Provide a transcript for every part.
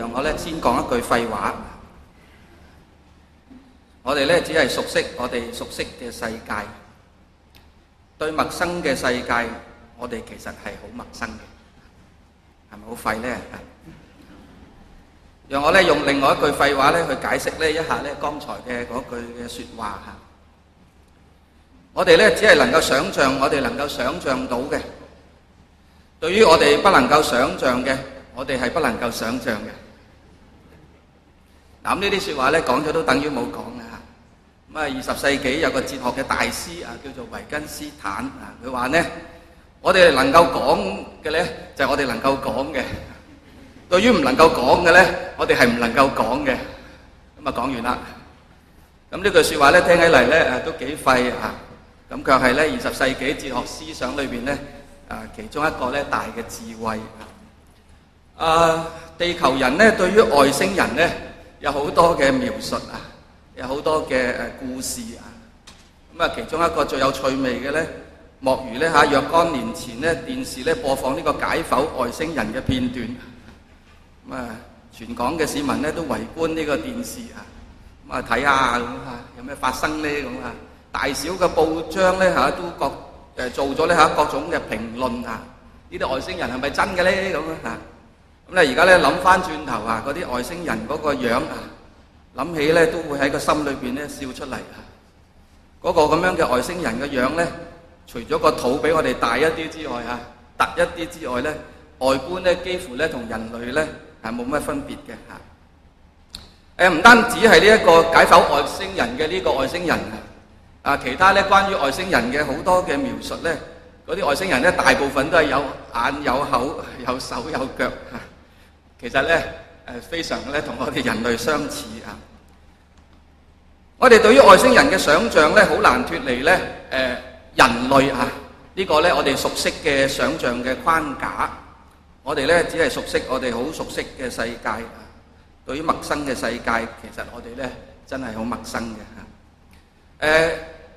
讓我咧先講一句廢話。我哋咧只係熟悉我哋熟悉嘅世界，對陌生嘅世界，我哋其實係好陌生嘅，係咪好廢咧？讓我咧用另外一句廢話咧去解釋咧一下咧剛才嘅嗰句嘅説話嚇。我哋咧只係能夠想像我哋能夠想像到嘅，對於我哋不能夠想像嘅，我哋係不能夠想像嘅。嗱，咁呢啲説話咧講咗都等於冇講嘅嚇。咁啊，20世紀有個哲學嘅大師啊，叫做維根斯坦啊，佢話咧，我哋能夠講嘅咧就係我哋能夠講嘅。對於唔能夠講嘅咧，我哋係唔能夠講嘅。咁啊講完啦。咁呢句説話咧聽起嚟咧都幾廢啊！咁卻係咧20世紀哲學思想裏邊咧其中一個咧大嘅智慧。地球人咧對於外星人咧有好多嘅描述啊，有好多嘅故事啊。咁啊其中一個最有趣味嘅咧，莫如咧若干年前咧電視咧播放呢個解剖外星人嘅片段。咁啊，全港嘅市民咧都圍觀呢個電視啊，咁啊睇下咁啊，有咩發生咧咁啊？大小嘅報章咧都各做咗咧各種嘅評論啊，呢啲外星人係咪真嘅咧咁啊？咁咧而家咧諗翻轉頭啊，嗰啲外星人嗰個樣啊，諗起咧都會喺個心裏邊咧笑出嚟啊！嗰個咁樣嘅外星人嘅樣咧，除咗個肚比我哋大一啲之外啊，凸一啲之外咧，外觀咧幾乎咧同人類咧係冇乜分別嘅嚇。唔單止係呢一個解剖外星人嘅呢個外星人啊，其他咧關於外星人嘅好多嘅描述咧，嗰啲外星人咧大部分都係有眼有口有手有腳嚇。其實咧非常咧同我哋人類相似啊。我哋對於外星人嘅想像咧，好難脫離咧人類啊呢個咧我哋熟悉嘅想像嘅框架。我哋咧只係熟悉我哋好熟悉嘅世界，對於陌生嘅世界，其實我哋咧真係好陌生嘅。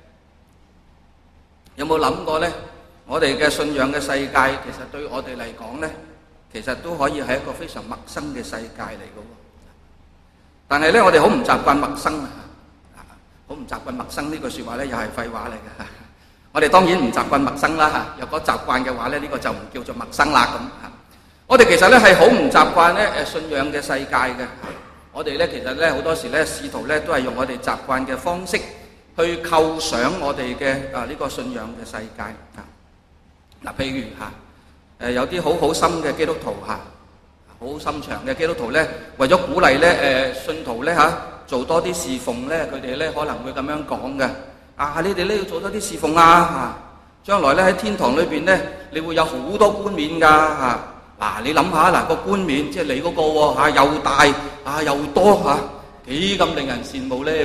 有冇諗過咧？我哋嘅信仰嘅世界，其實對我哋嚟講咧，其實都可以係一個非常陌生嘅世界嚟嘅。但係咧，我哋好唔習慣陌生啊！好唔習慣陌生呢句説話咧，又係廢話嚟嘅。我哋當然唔習慣陌生啦嚇。若果習慣嘅話咧，呢個就唔叫做陌生啦咁嚇。我哋其實咧係好唔習慣咧信仰嘅世界嘅。我哋咧其實咧好多時咧試圖咧都係用我哋習慣嘅方式去構想我哋嘅呢個信仰嘅世界啊。嗱，譬如有啲好好心嘅基督徒嚇，好心腸嘅基督徒咧，為咗鼓勵咧信徒咧做多啲侍奉咧，佢哋咧可能會咁樣講嘅。你哋咧要做多啲侍奉啊嚇，將來咧喺天堂裏邊咧，你會有好多冠冕㗎嚇。你諗下嗱，個冠冕即係你嗰個喎又大又多嚇，幾咁令人羨慕咧咁。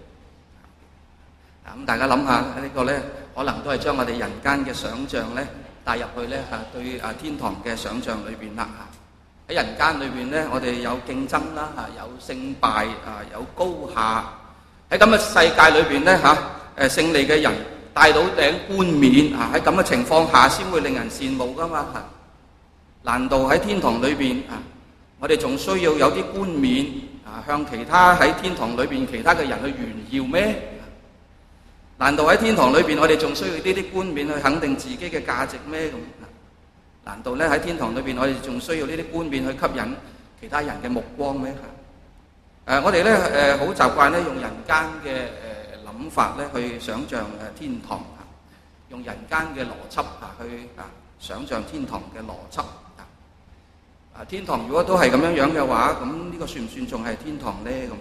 咁大家諗下呢個咧，可能都係將我哋人間嘅想像咧帶入去咧對天堂嘅想像裏邊啦嚇。喺人間裏邊咧，我哋有競爭啦有勝敗有高下。喺咁嘅世界裏邊咧勝利嘅人戴到頂冠冕喺咁嘅情況下先會令人羨慕噶嘛嚇。難道喺天堂裏邊我哋仲需要有啲冠冕向其他喺天堂裏邊其他嘅人去炫耀咩？難道喺天堂裏邊我哋仲需要呢啲冠冕去肯定自己嘅價值咩？咁難道咧喺天堂裏邊我哋仲需要呢啲冠冕去吸引其他人嘅目光咩？我哋咧好習慣咧用人間嘅諗法咧去想像天堂用人間嘅邏輯去想像天堂嘅邏輯。天堂如果都係咁樣樣嘅話，咁呢個算唔算仲係天堂呢？咁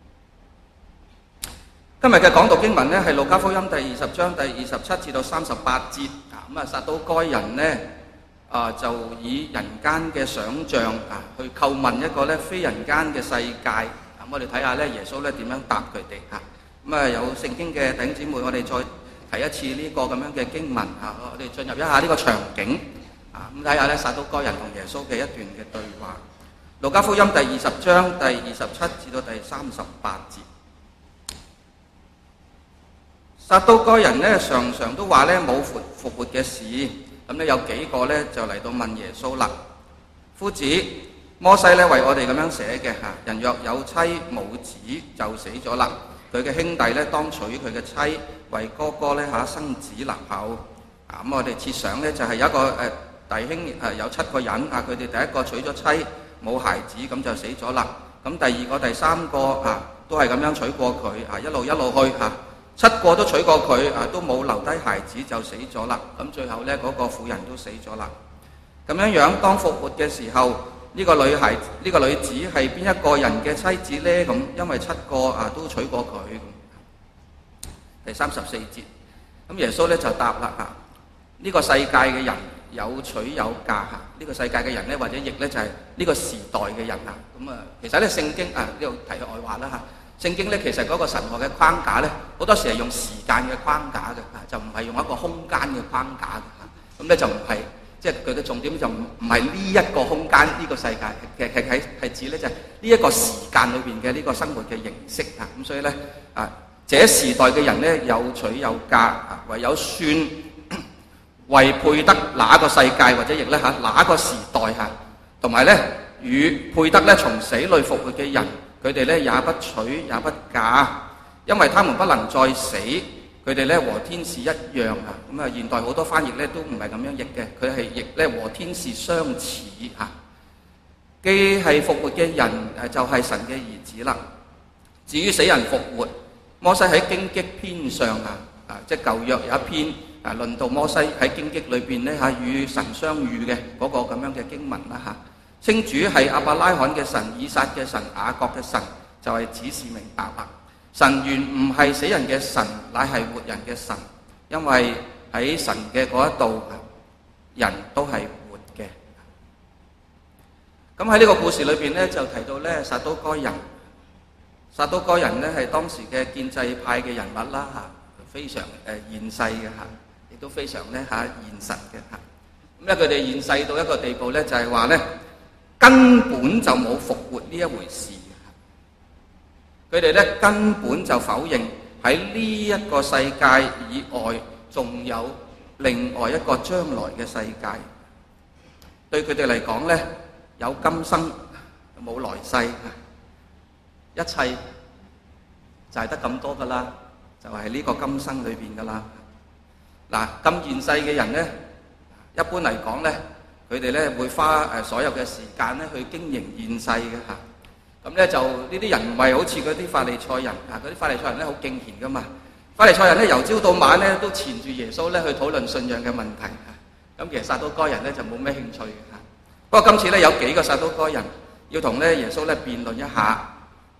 今日嘅講讀經文呢係路加福音第20章第27至到38節。咁撒都該人呢就以人間嘅想像去叩問一個咧非人間嘅世界。咁我哋睇下咧耶穌咧點樣答佢哋嚇。咁有聖經嘅弟兄姊妹，我哋再睇一次呢個咁樣嘅經文我哋進入一下呢個場景。咁睇下咧，撒都該人同耶穌嘅一段嘅對話。路加福音第20章第27至到第38節。撒都該人咧常常都話咧冇復活嘅事。咁咧有幾個咧就嚟到問耶穌啦：夫子， 摩西咧為我哋咁樣寫嘅嚇，人若有妻冇子就死咗啦。佢嘅兄弟咧當娶佢嘅妻，為哥哥咧生子立後。咁我哋設想咧就係有一個弟兄有7個人啊，佢哋第一個娶咗妻冇孩子，咁就死咗啦。咁第二個、第三個都係咁樣娶過佢一路去7個都娶過佢都冇留低孩子就死咗啦。咁最後咧嗰個婦人都死咗啦。咁樣當復活嘅時候，呢個女子係邊一個人嘅妻子呢？咁因為7個都娶過佢。第34節，咁耶穌咧就答啦呢個世界嘅人有娶有嫁呢個世界嘅人咧，或者譯咧就係呢個時代嘅人咁其實咧聖經呢度提外話啦聖經咧其實嗰個神學嘅框架咧，好多時係用時間嘅框架嘅就唔係用一個空間嘅框架嘅咁咧就唔係。即係佢嘅重點就唔係呢一個空間呢個世界，係指咧就係呢一個時間裏邊嘅呢個生活嘅形式咁所以咧這時代嘅人咧有娶有嫁唯有算為配得那個世界或者亦咧那個時代同埋咧與配得咧從死裏復活嘅人，佢哋咧也不娶也不嫁，因為他們不能再死。佢哋咧和天使一樣咁現代好多翻譯咧都唔係咁樣譯嘅，佢係譯咧和天使相似既係復活嘅人就係神嘅兒子啦。至於死人復活，摩西喺荊棘篇上即係舊約有一篇論到摩西喺荊棘裏邊咧與神相遇嘅嗰個咁樣嘅經文啦稱主係亞伯拉罕嘅神、以撒嘅神、雅各嘅神，就係指示明白啦。神原唔係死人嘅神，乃係活人嘅神，因為喺神嘅嗰一度，人都係活嘅。咁喺呢個故事裏邊咧，就提到咧撒都該人。撒都該人咧係當時嘅建制派嘅人物啦非常現世嘅亦都非常咧現實嘅咁咧佢哋現世到一個地步咧，就係話咧根本就冇復活呢一回事。佢哋咧根本就否認喺呢一個世界以外，仲有另外一個將來嘅世界。對佢哋嚟講咧，有今生冇來世，一切就係得咁多噶啦，就係呢個今生裏邊噶啦。嗱，咁現世嘅人咧，一般嚟講咧，佢哋咧會花所有嘅時間咧去經營現世嘅咁咧就呢啲人唔係好似嗰啲法利賽人嗰啲法利賽人咧好敬虔噶嘛。法利賽人咧由朝到晚咧都纏住耶穌咧去討論信仰嘅問題咁其實撒都該人咧就冇咩興趣不過今次咧有幾個撒都該人要同咧耶穌咧辯論一下，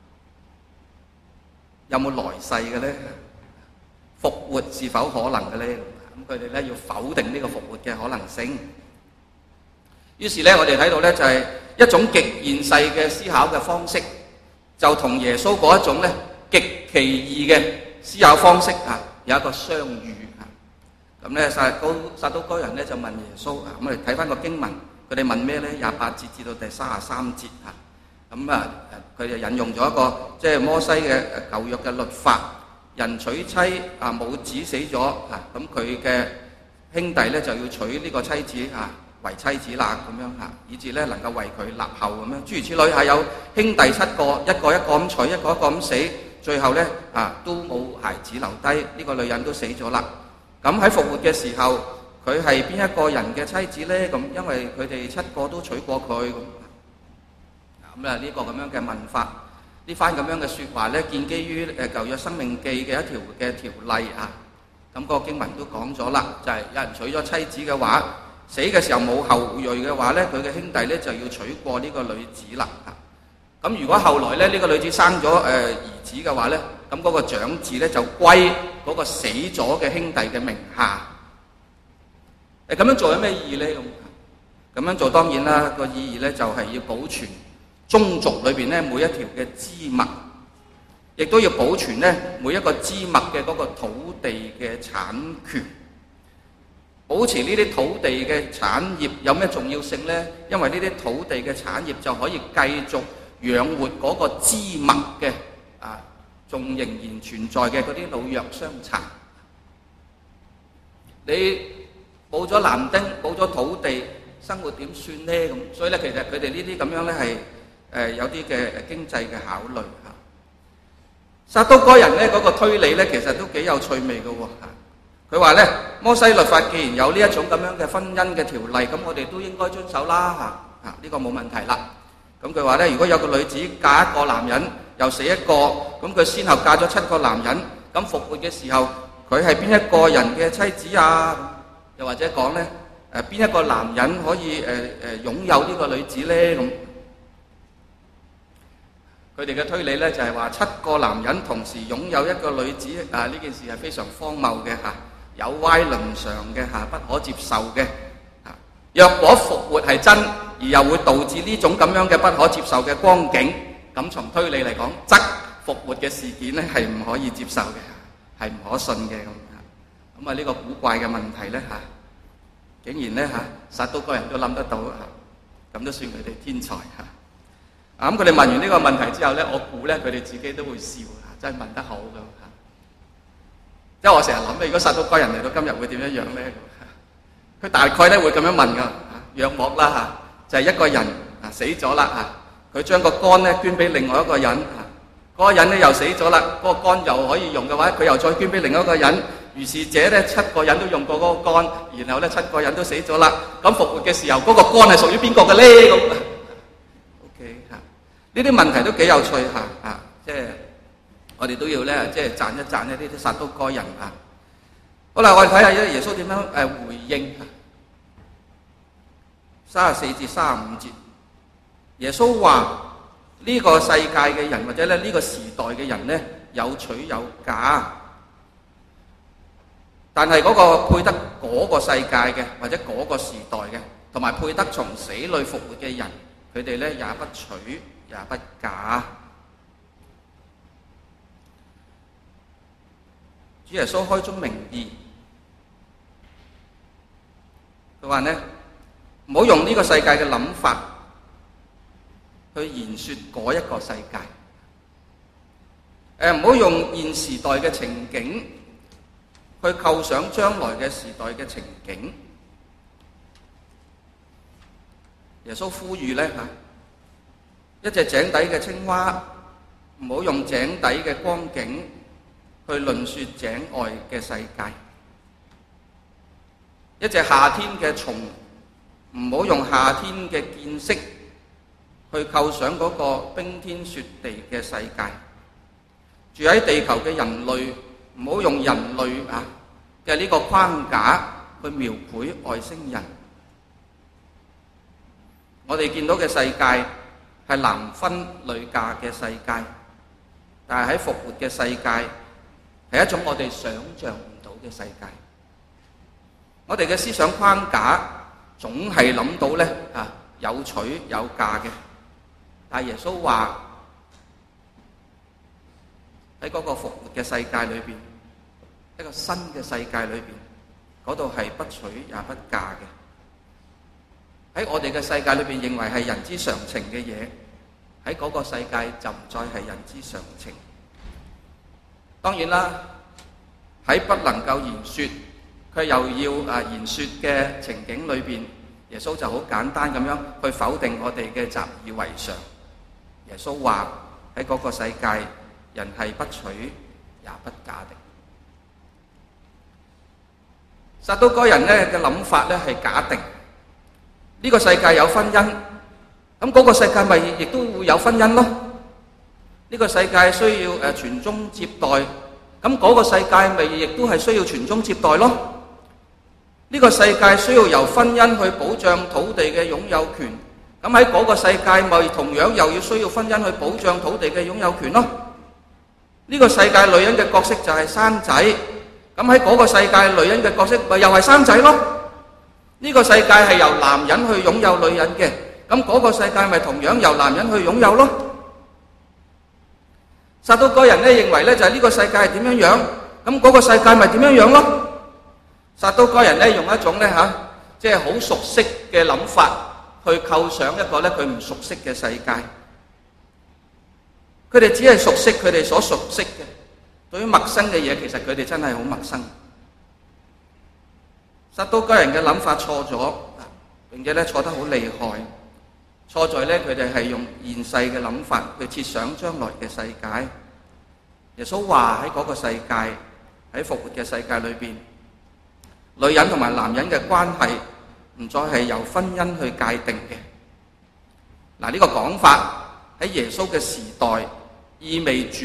有冇來世嘅咧？復活是否可能嘅咧？咁佢哋咧要否定呢個復活嘅可能性。於是咧我哋睇到咧就係一種極現世嘅思考嘅方式，就同耶穌嗰一種咧極其異嘅思考方式有一個相遇咁咧撒都該人咧就問耶穌咁我哋睇翻個經文，佢哋問咩咧？28節至到第33節咁佢就引用咗一個即係摩西嘅舊約嘅律法，人娶妻母子死咗咁佢嘅兄弟咧就要娶呢個妻子為妻子啦咁樣以至咧能夠為佢立後咁樣，諸如此類有兄弟7個，一個一個咁娶，一個一個咁死，最後咧都冇孩子留低，呢個女人都死咗啦。咁喺復活嘅時候，佢係邊一個人嘅妻子咧？咁因為佢哋7個都娶過佢咁呢個咁樣嘅問法，呢番咁樣嘅説話咧，建基於舊約申命記嘅一條嘅條例咁個經文都講咗啦，就係有人娶咗妻子嘅話，死嘅時候冇後裔嘅話咧，佢嘅兄弟咧就要娶過呢個女子啦。咁如果後來咧呢個女子生咗兒子嘅話咧，咁嗰個長子咧就歸嗰個死咗嘅兄弟嘅名下。咁樣做有咩意義咧？咁樣做當然啦，個意義咧就係要保存宗族裏邊咧每一條嘅支脈，亦都要保存咧每一個支脈嘅嗰個土地嘅產權。保持呢啲土地嘅產業有咩重要性呢？因為呢啲土地嘅產業就可以繼續養活嗰個支脈嘅仲仍然存在嘅嗰啲老弱傷殘。你冇咗男丁，冇咗土地， 生活點算呢？咁所以咧，其實佢哋呢啲咁樣咧係有啲嘅經濟嘅考慮嚇。撒都該人咧嗰個推理咧，其實都幾有趣味嘅喎嚇。佢話咧，摩西律法既然有呢一種咁樣嘅婚姻嘅條例，咁我哋都應該遵守啦嚇，呢個冇問題啦。咁佢話咧，如果有個女子嫁一個男人又死一個，咁佢先後嫁咗7個男人，咁復活嘅時候，佢係邊一個人嘅妻子啊？又或者講咧，邊一個男人可以擁有呢個女子咧？咁佢哋嘅推理咧就係話7個男人同時擁有一個女子啊！呢件事係非常荒謬嘅嚇。有歪論常嘅嚇，不可接受嘅嚇。若果復活係真，而又會導致呢種咁樣嘅不可接受嘅光景，咁從推理嚟講，則復活嘅事件咧係唔可以接受嘅，係唔可信嘅咁。咁啊呢個古怪嘅問題咧嚇，竟然咧嚇撒都該人都諗得到嚇，咁都算佢哋天才嚇。咁佢哋問完呢個問題之後咧，我估咧佢哋自己都會笑嚇，真係問得好㗎嚇。因為我成日諗咧，如果撒都該人嚟到今日會點樣樣咧？佢大概咧會咁樣問㗎嚇，約莫啦嚇，就係一個人死咗啦嚇，佢將個肝咧捐俾另外一個人嚇，嗰個人咧又死咗啦，嗰個肝又可以用嘅話，佢又再捐俾另一個人，如是者咧7個人都用過嗰個肝，然後咧7個人都死咗啦，咁復活嘅時候嗰個肝係屬於邊個嘅咧？咁 OK 嚇，呢啲問題都幾有趣嚇，即係。我哋都要咧，即係讚一讚呢啲撒都該人啊！好啦，我哋睇下耶穌點樣回應34至35節。耶穌話：呢個世界嘅人或者咧呢個時代嘅人咧，有娶有嫁，但係嗰個配得嗰個世界嘅或者嗰個時代嘅，同埋配得從死裏復活嘅人，佢哋咧也不娶也不嫁。主耶穌開宗明義，佢話呢，唔好用呢個世界嘅諗法去言說嗰一個世界，唔好用現時代嘅情景去構想將來嘅時代嘅情景。耶穌呼籲呢，一隻井底嘅青蛙，唔好用井底嘅光景去論說井外嘅世界，一隻夏天嘅蟲，唔好用夏天嘅見識去構想嗰個冰天雪地嘅世界。住喺地球嘅人類，唔好用人類嘅呢個框架去描繪外星人。我哋見到嘅世界係男婚女嫁嘅世界，但係喺復活嘅世界係一種我哋想像唔到嘅世界。我哋嘅思想框架總係諗到咧有娶有嫁嘅，但係耶穌話喺嗰個復活嘅世界裏邊，一個新嘅世界裏邊，嗰度係不娶也不嫁嘅。喺我哋嘅世界裏邊認為係人之常情嘅嘢，喺嗰個世界就唔再係人之常情。當然啦，喺不能夠言說，佢又要言說嘅情景裏邊，耶穌就好簡單咁樣去否定我哋嘅習以為常。耶穌話喺嗰個世界，人係不娶也不嫁的。撒都該人咧嘅諗法咧係假定呢個世界有婚姻，咁嗰個世界咪亦都會有婚姻咯。呢個世界需要傳宗接代，咁嗰個世界咪亦都係需要傳宗接代咯。呢個世界需要由婚姻去保障土地嘅擁有權，咁喺嗰個世界咪同樣又要需要婚姻去保障土地嘅擁有權咯。呢個世界女人嘅角色就係生仔，咁喺嗰個世界女人嘅角色咪又係生仔咯。呢個世界係由男人去擁有女人嘅，咁嗰個世界咪同樣由男人去擁有咯。撒都該人咧認為咧就係呢個世界係點樣樣，咁嗰個世界咪點樣樣咯。撒都該人咧用一種咧即係好熟悉嘅諗法去構想一個咧佢唔熟悉嘅世界。佢哋只係熟悉佢哋所熟悉嘅，對於陌生嘅嘢，其實佢哋真係好陌生。撒都該人嘅諗法錯咗， 並且咧錯得好厲害。錯在咧佢哋係用現世嘅諗法去設想將來嘅世界。耶穌話喺嗰個世界，喺復活嘅世界裏邊，女人同埋男人嘅關係唔再係由婚姻去界定嘅。嗱，呢個講法喺耶穌嘅時代意味住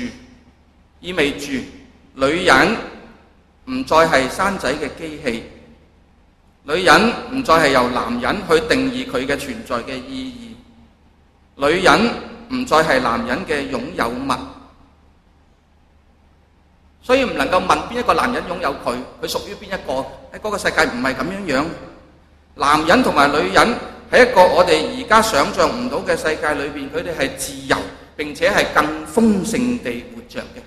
女人唔再係生仔嘅機器，女人唔再係由男人去定義佢嘅存在嘅意義，女人唔再係男人嘅擁有物。所以唔能夠問邊一個男人擁有佢屬於邊一個，喺嗰個世界唔係咁樣樣。男人同埋女人喺一個我哋而家想象唔到嘅世界裏邊，佢哋係自由並且係更豐盛地活着嘅。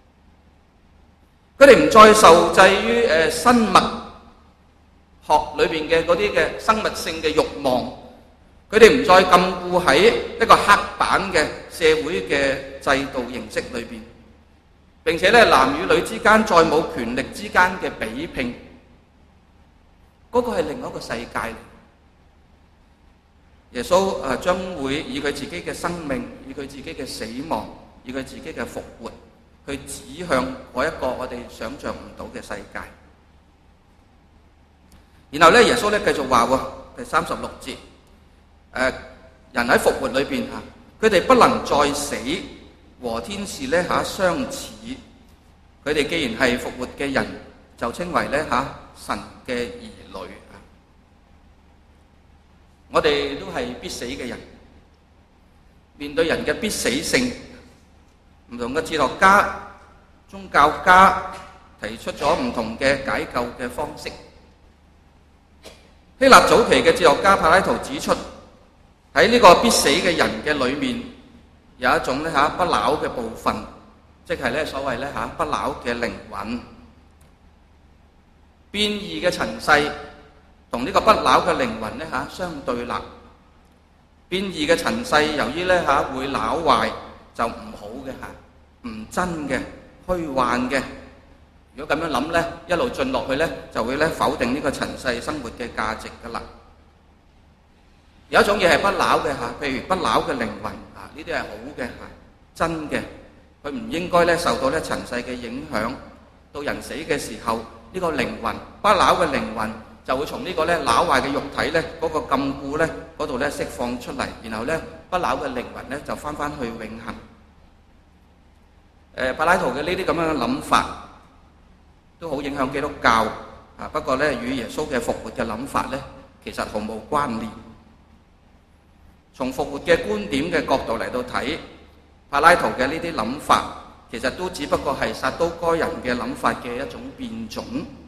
佢哋唔再受制於生物學裏邊嘅嗰啲嘅生物性嘅慾望，佢哋唔再禁錮喺一個刻板嘅社會嘅制度形式裏邊。並且咧，男與女之間再冇權力之間嘅比拼，嗰個係另一個世界嚟。耶穌將會以佢自己嘅生命，以佢自己嘅死亡，以佢自己嘅復活，去指向嗰一個我哋想象唔到嘅世界。然後咧，耶穌咧繼續話喎，第36節，人喺復活裏邊佢哋不能再死，和天使咧相似。佢哋既然係復活嘅人，就稱為咧神嘅兒女。我哋都係必死嘅人，面對人嘅必死性，唔同嘅哲學家、宗教家提出咗唔同嘅解救嘅方式。希臘早期嘅哲學家柏拉圖指出，喺呢個必死嘅人嘅裏面，有一種咧不朽嘅部分，即係咧所謂咧不朽嘅靈魂。變異嘅塵世同呢個不朽嘅靈魂咧相對立。變異嘅塵世由於咧會朽壞，就唔好嘅唔真嘅、虛幻嘅。如果咁樣諗咧，一路進落去咧，就會咧否定呢個塵世生活嘅價值噶啦。有一種嘢係不朽嘅譬如不朽嘅靈魂呢啲係好嘅真嘅，佢唔應該咧受到咧塵世嘅影響。到人死嘅時候，呢個靈魂不朽嘅靈魂就會從呢個咧朽壞嘅肉體咧嗰個禁錮咧嗰度咧釋放出嚟，然後咧不朽嘅靈魂咧就翻去永恆。柏拉圖嘅呢啲咁樣嘅諗法都好影響基督教不過咧與耶穌嘅復活嘅諗法咧其實毫無關聯。從復活嘅觀點嘅角度嚟到睇，柏拉圖嘅呢啲諗法其實都只不過係撒都該人嘅諗法嘅一種變種。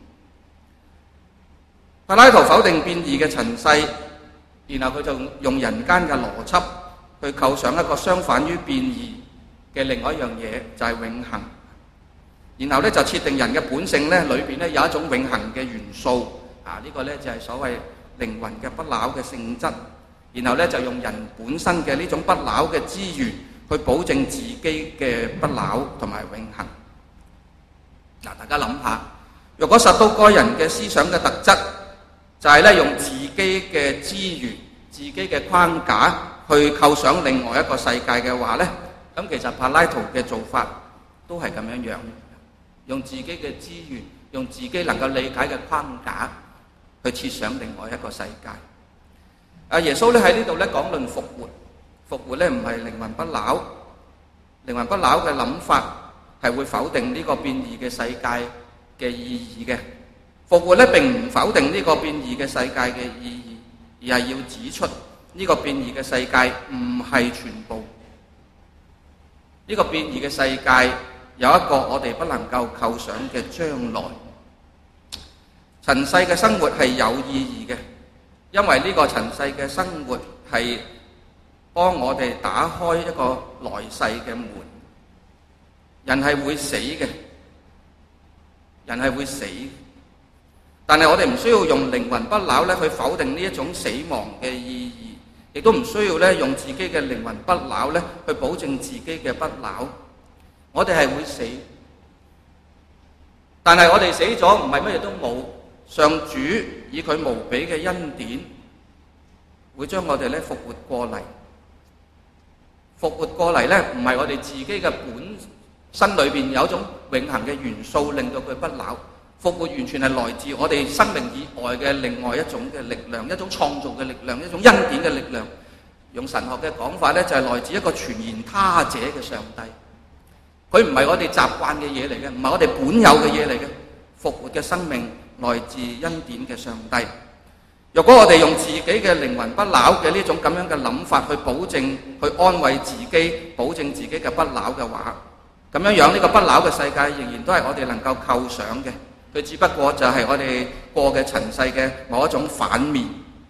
柏拉圖否定變異嘅塵世，然後佢就用人間嘅邏輯去構想一個相反於變異嘅另外一樣嘢，就係永恆。然後咧就設定人嘅本性咧裏邊咧有一種永恆嘅元素呢個咧就係所謂靈魂嘅不朽嘅性質。然後咧就用人本身嘅呢種不朽嘅資源去保證自己嘅不朽同埋永恆。大家諗下，如果撒都該人嘅思想嘅特質就係咧用自己嘅資源、自己嘅框架去構想另外一個世界嘅話咧，咁其實柏拉圖嘅做法都係咁樣樣，用自己嘅資源、用自己能夠理解嘅框架去設想另外一個世界。耶穌咧喺呢度咧講論復活，復活咧唔係靈魂不朽，靈魂不朽嘅諗法係會否定呢個變異嘅世界嘅意義嘅。復活咧並唔否定呢個變異嘅世界嘅意義，而係要指出呢個變異嘅世界唔係全部。呢個變異嘅世界有一個我哋不能夠構想嘅將來。塵世嘅生活係有意義嘅，因為呢個塵世嘅生活係幫我哋打開一個來世嘅門。人係會死嘅，人係會死，但係我哋唔需要用靈魂不朽咧去否定呢一種死亡嘅意義，亦都唔需要咧用自己嘅靈魂不朽咧去保證自己嘅不朽。我哋係會死，但係我哋死咗唔係乜嘢都冇。上主以佢無比嘅恩典， 會將我哋咧復活過嚟。復活過嚟咧，唔係我哋自己嘅本身裏邊有一種永恆嘅元素，令到佢不朽。復活完全係來自我哋生命以外嘅另外一種嘅力量，一種創造嘅力量，一種恩典嘅力量。用神學嘅講法咧，就係來自一個全然他者嘅上帝。佢唔係我哋習慣嘅嘢嚟嘅，唔係我哋本有嘅嘢嚟嘅。復活嘅生命來自恩典嘅上帝。若果我哋用自己嘅靈魂不朽嘅呢種咁樣嘅諗法去保證、去安慰自己、保證自己嘅不朽嘅話，咁樣樣呢個不朽嘅世界仍然都係我哋能夠構想嘅。佢只不過就係我哋過嘅塵世嘅某一種反面。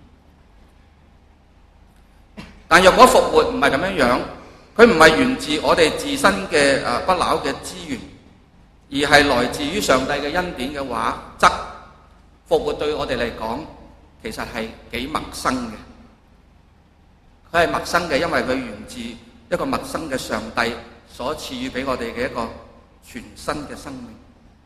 但若果復活唔係咁樣樣，佢唔係源自我哋自身嘅不朽嘅資源，而係來自於上帝嘅恩典嘅話，則復活對我哋嚟講其實係幾陌生嘅。佢係陌生嘅，因為佢源自一個陌生嘅上帝所賜予俾我哋嘅一個全新嘅生命。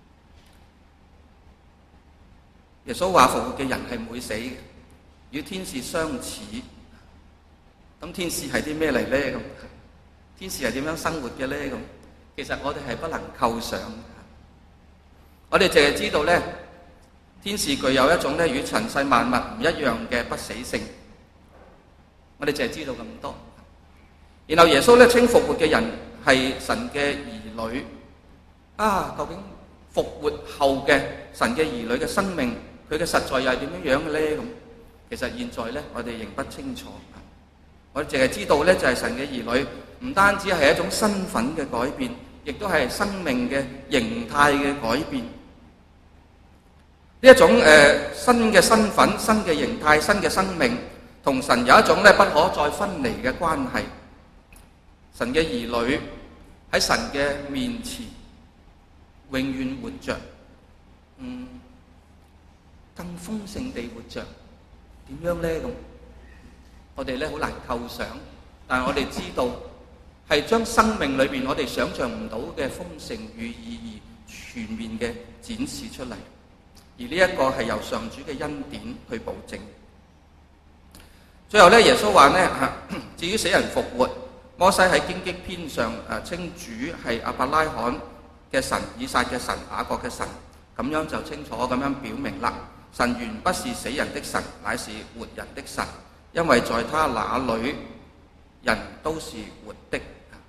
耶穌話復活嘅人係唔會死嘅，與天使相似。咁天使係啲咩嚟咧？咁天使係點樣生活嘅咧？咁其實我哋係不能構想。我哋淨係知道咧，天使具有一種咧與塵世萬物唔一樣嘅不死性。我哋淨係知道咁多。然後耶穌咧稱復活嘅人係神嘅兒女。究竟復活後嘅神嘅兒女嘅生命，佢嘅實在又係點樣樣嘅咧？咁其實現在咧，我哋仍不清楚。我哋淨係知道咧，就係神嘅兒女，唔單止係一種身份嘅改變，亦都係生命嘅形態嘅改變。呢一種新嘅身份、新嘅形態、新嘅生命，同神有一種咧不可再分離嘅關係。神嘅兒女喺神嘅面前永遠活着，更豐盛地活着，點樣咧？咁我哋咧好難構想，但係我哋知道係將生命裏邊我哋想象唔到嘅豐盛與意義全面嘅展示出嚟，而呢一個係由上主嘅恩典去保證。最後咧，耶穌話咧至於死人復活，摩西喺荊棘篇上稱主係亞伯拉罕嘅神、以撒嘅神、雅各嘅神，咁樣就清楚咁樣表明啦。神原不是死人的神，乃是活人的神，因為在他那裏人都是活的。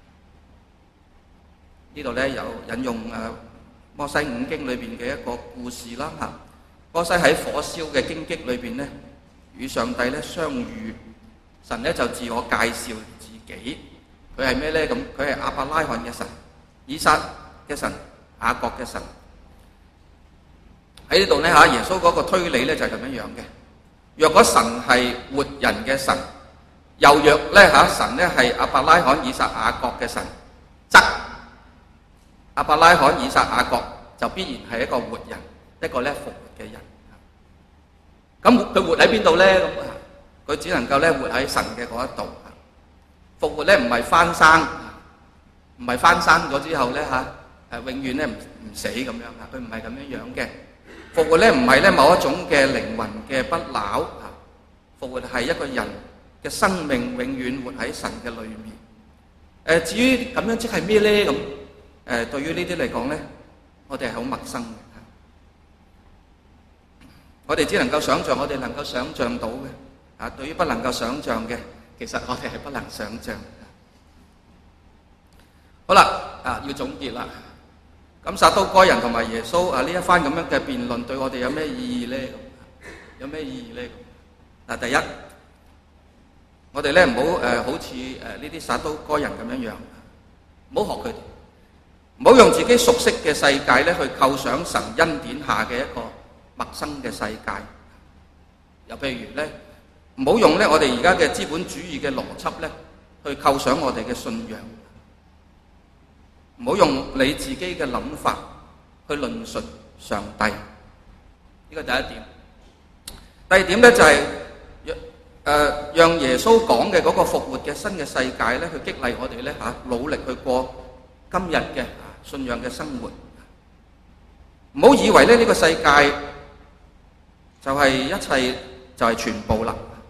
呢度咧有引用摩西五經裏邊嘅一個故事啦。摩西喺火燒嘅荊棘裏邊咧，與上帝咧相遇，神咧就自我介紹自己，佢係咩咧？咁佢係亞伯拉罕嘅神、以撒嘅神、雅各嘅神。喺呢度咧耶穌嗰個推理咧就係咁樣樣嘅。若果神係活人嘅神，又若咧神咧係亞伯拉罕、以撒、雅各嘅神，則亞伯拉罕、以撒、雅各就必然係一個活人，一個咧復活嘅人。咁佢活喺邊度咧？咁佢只能夠咧活喺神嘅嗰一度。復活咧唔係翻生，唔係翻生咗之後咧永遠咧唔死咁樣，佢唔係咁樣樣嘅。復活咧唔係咧某一種嘅靈魂嘅不朽，復活係一個人嘅生命永遠活喺神嘅裏面。至於咁樣即係咩咧？咁對於呢啲嚟講咧，我哋係好陌生嘅。我哋只能夠想像，我哋能夠想像到嘅。對於不能夠想像嘅，其實我哋係不能想像。好啦，要總結啦。咁撒都該人同埋耶穌呢一番咁樣嘅辯論對我哋有咩意義咧？有咩意義咧？第一，我哋咧唔好好似呢啲撒都該人咁樣樣，唔好學佢哋，唔好用自己熟悉嘅世界咧去構想神恩典下嘅一個陌生嘅世界。又譬如咧，唔好用咧我哋而家嘅資本主義嘅邏輯咧去構想我哋嘅信仰。唔好用你自己嘅諗法去論述上帝，呢個第一點。第二點咧就係讓耶穌講嘅嗰個復活嘅新嘅世界咧，去激勵我哋咧努力去過今日嘅信仰嘅生活。唔好以為咧呢個世界就係一切就係全部啦。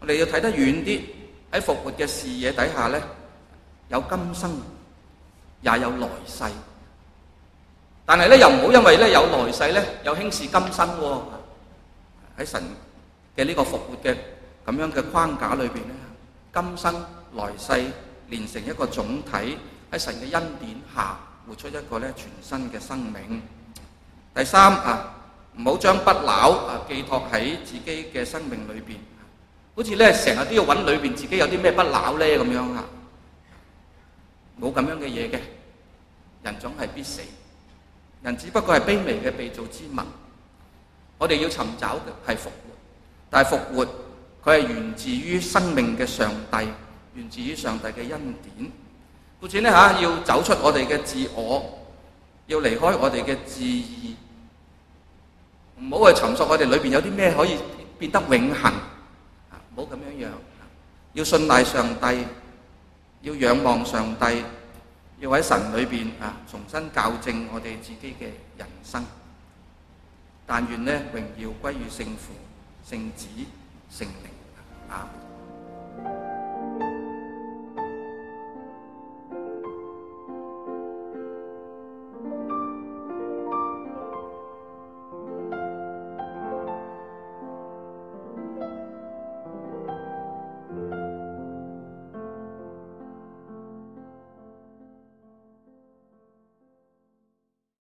我哋要睇得遠啲，喺復活嘅視野底下咧，有今生，也有來世。但係咧，又唔好因為咧有來世咧，又輕視今生喎。喺神嘅呢個復活嘅咁樣嘅框架裏邊咧，今生來世連成一個總體，喺神嘅恩典下活出一個咧全新嘅生命。第三唔好將不朽寄託喺自己嘅生命裏邊，好似咧成日都要揾裏邊自己有啲咩不朽咧咁樣啊，冇咁樣嘅嘢嘅。人總係必死，人只不過係卑微嘅被造之物。我哋要尋找嘅係復活，但係復活佢係源自於生命嘅上帝，源自於上帝嘅恩典。故此咧要走出我哋嘅自我，要離開我哋嘅自義，唔好去尋索我哋裏邊有啲咩可以變得永恆，唔好咁樣樣。要信賴上帝，要仰望上帝，要喺神裏邊重新校正我哋自己嘅人生。但願咧榮耀歸於聖父、聖子、聖靈。